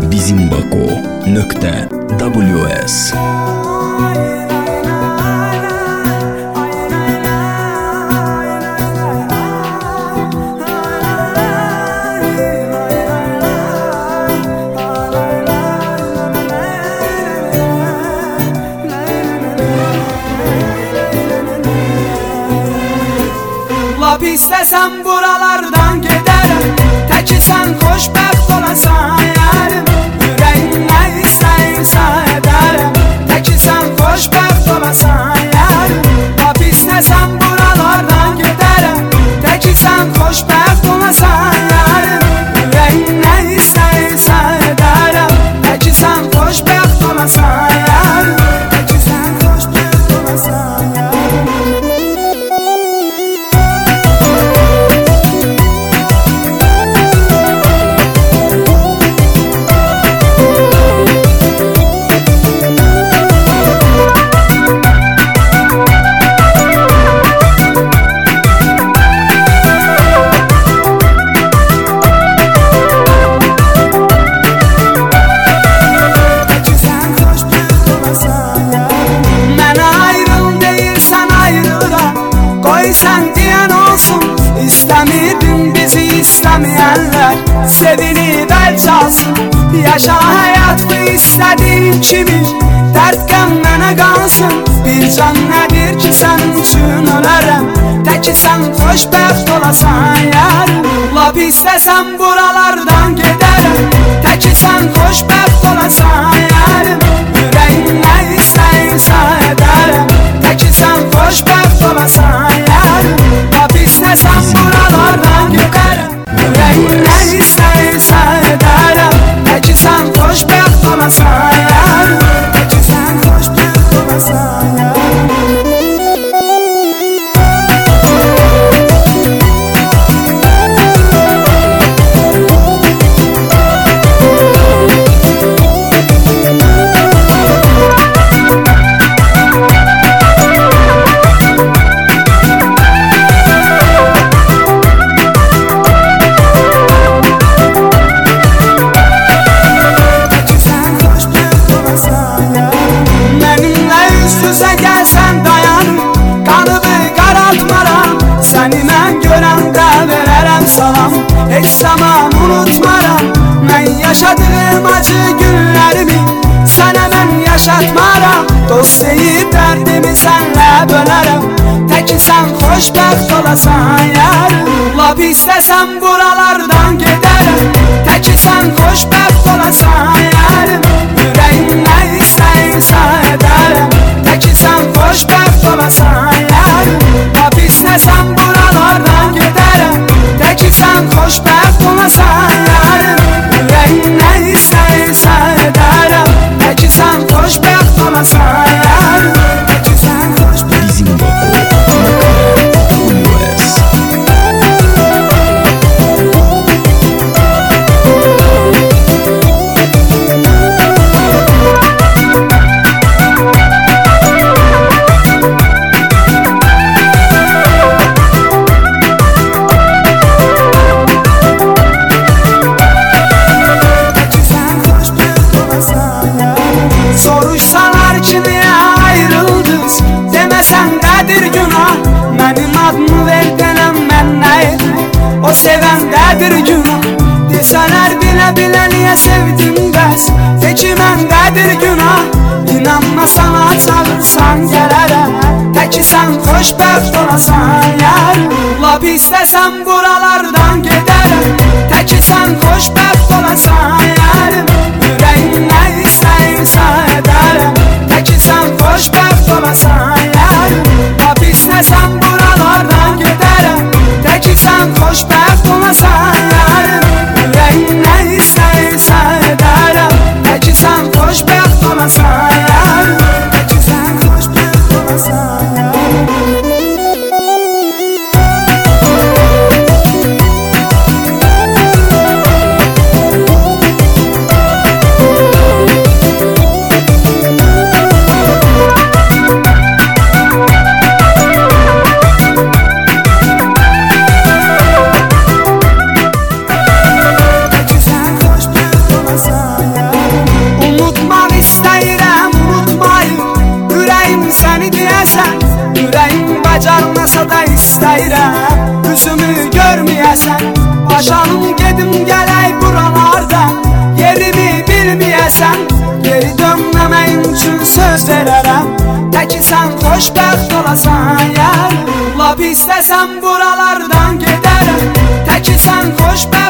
bizimbako.ws. Lap istesem buralardan giderim, teki sen xoşbəxt olasan yarim. Yüreğim ne istəyirsə edərəm, teki sen xoşbəxt olasan yarim. Lap istesem buralardan giderim, teki sen xoşbəxt olasan yarim. Yüreğim ne istəyirsə edərəm, teki sen xoşbəxt olasan yarim. Teki sen xoşbəxt olasan yarim. Sen diyen olsun, istemirdim bizi istemeyenler. Sevinip el çalsın, yaşa hayat bu istediğim kimi. Dert mənə qalsın, bir can nedir ki sen üçün ölərəm. Teki sen xoşbəxt olasan yarim. Lap istesem buralardan giderim, teki sen xoşbəxt olasan yarim. Yüreğim ne istəyirsə edərəm, teki sen xoşbəxt olasan yarim. Lap istesem buralardan giderim, yüreğim ne istəyirsə edərəm, teki sen xoşbəxt olasan yarim. Teki sen xoşbəxt olasan yarim. Gəlsən dayanım, qanımı qaraltmaram. Səni mən görəndə verərəm salam, heç zaman unutmaram. Mən yaşadığım acı günlərimi sənə mən yaşatmaram. Dost deyib dərdimi sənlə bölərəm, teki sən xoşbəxt olasan yarim. Lap istəsəm buralardan gedərəm, teki sən xoşbəxt olasan yarim. Yüreğim nə istəyirsə edərəm, teki sen xoşbəxt olasan yarim. Lap istesem buralardan giderim, teki sen xoşbəxt olasan yarim. Yüreğim ne istəyirsə edərəm, teki sen xoşbəxt olasan yarim. Teki sen xoşbəxt. bizimbako.ws. Soruşsalar ki niye ayrıldınız, demesen nedir günah. Benim adımı verdenəm mən nə edim, o sevəndedir günah. Deseler bile bile niye sevdim bəs, de ki məndedir günah. İnanma sana çağırsan gələrəm, teki sen xoşbəxt olasan yarim. Lap istesem buralardan gedərəm, teki sen xoşbəxt olasan yarim. Yüreğim ne istəyirsə edərəm, teki sen xoşbəxt olasan yarim. Lap istesem buralardan gedərəm, teki sen xoşbəxt olasan yarim. Yüreğim ne istəyirsə edərəm, teki sen xoşbəxt olasan yarim. Teki sen xoşbəxt olasan yarim. olsa da istəyirəm üzümü görməyəsən. Başanım gedim gələk buralardan, yerimi bilməyəsən. Geri dönməməyin üçün söz verərəm, təki sən xoşbəxt olasan yar. Lap istəsən buralardan gedərəm, təki sən xoşbəxt